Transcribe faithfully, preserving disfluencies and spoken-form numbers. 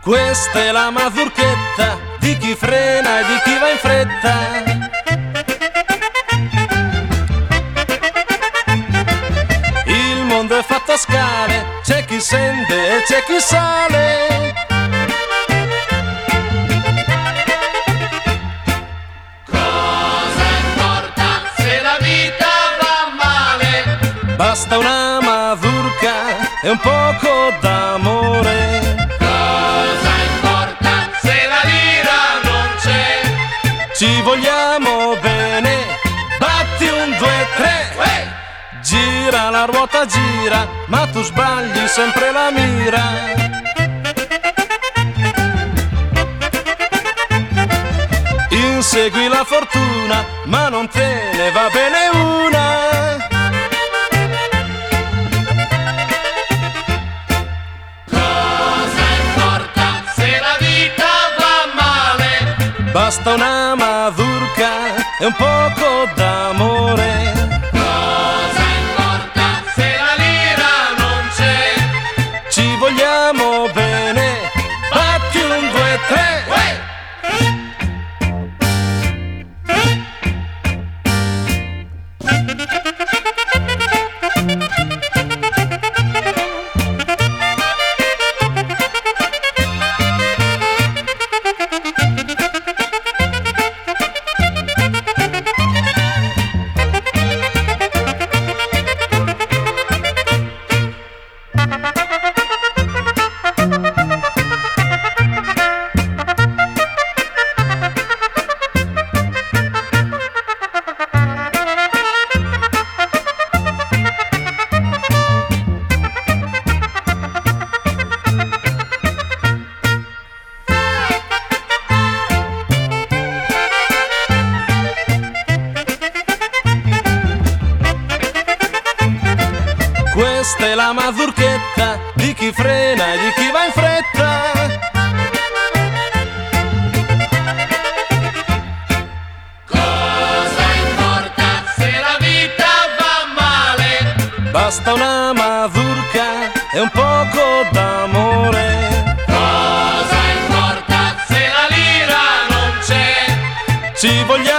Questa è la mazurchetta di chi frena e di chi va in fretta. Il mondo è fatto a scale, c'è chi scende e c'è chi sale. Cosa importa se la vita va male? Basta una mazurka e un poco d'amore. Ci vogliamo bene, batti un, due, tre, hey! Gira la ruota, gira, ma tu sbagli sempre la mira. Insegui la fortuna, ma non te ne va bene una. Basta una mazurka e un poco d'amore. Cosa importa se la lira non c'è? Ci vogliamo bene, batti un, due, tre. Uè! Questa è la mazurchetta di chi frena e di chi va in fretta. Cosa importa se la vita va male? Basta una mazurka e un poco d'amore. Cosa importa se la lira non c'è? Ci vogliamo